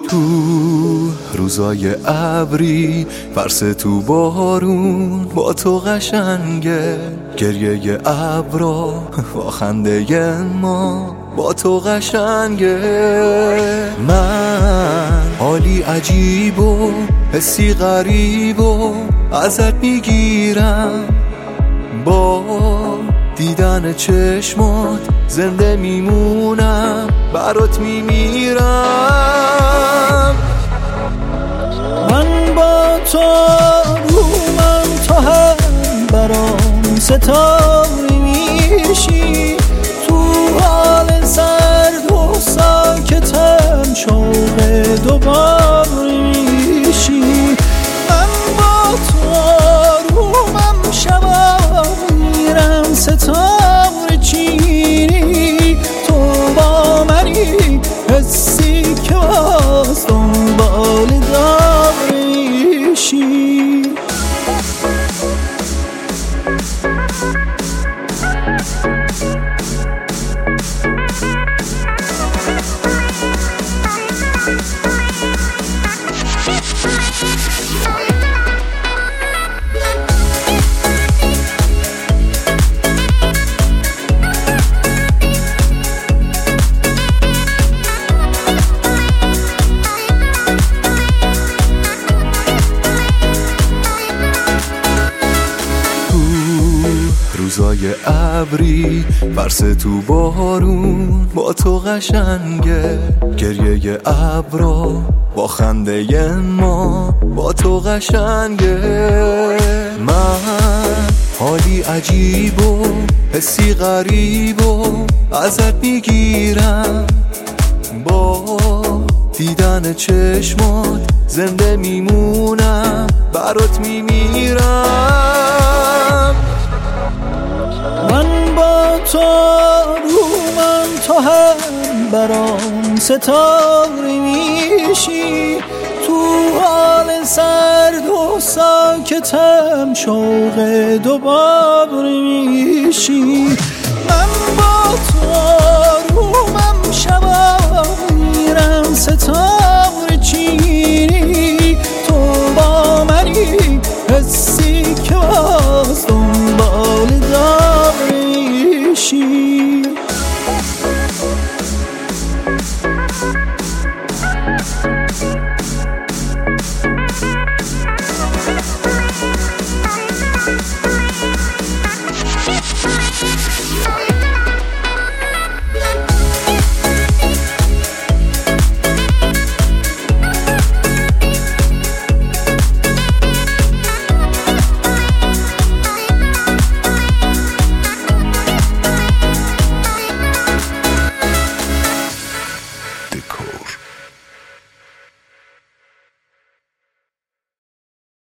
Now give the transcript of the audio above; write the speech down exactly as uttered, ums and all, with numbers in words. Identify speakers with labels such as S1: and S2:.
S1: تو روزای ابری فرس تو بارون با تو قشنگه، گریه ابرا با خنده ما با تو قشنگه. من حالی عجیب و حسی غریب و ازت میگیرم، با دیدن چشمات زنده میمونم، برات میمیرم.
S2: من با تو رومم تو هم برام ستاره میشی، تو حال سرد و ساکتم شوق دوباره میشی. من با تو رومم شبا میرم ستاره چینی، تو با منی حسی که باز دنبال داریشی.
S1: روزای ابری فرس تو بارون با تو قشنگه، گریه ابرا با خنده ما با تو قشنگه. من حالی عجیب و حسی غریب و ازت میگیرم، با دیدن چشمات زنده میمونم، برات میمیرم.
S2: من با تو رومم تو هم برام ستاره میشی، تو حال سرد و ساکتم شوق دوباره میشی. من با